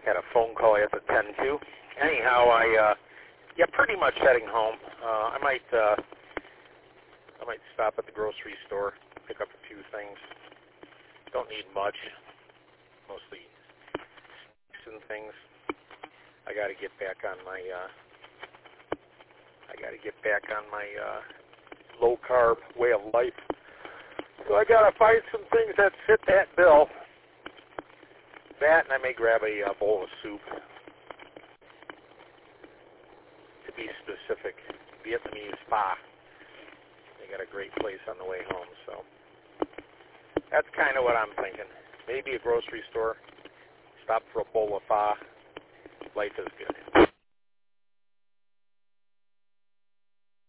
Had a phone call I have to attend to. Anyhow, pretty much heading home. I might stop at the grocery store, pick up a few things. Don't need much, mostly and things. I got to get back on my low carb way of life. So I got to find some things that fit that bill. That, and I may grab a bowl of soup. To be specific, Vietnamese pho. They got a great place on the way home, so that's kind of what I'm thinking. Maybe a grocery store, stop for a bowl of pho. Life is good.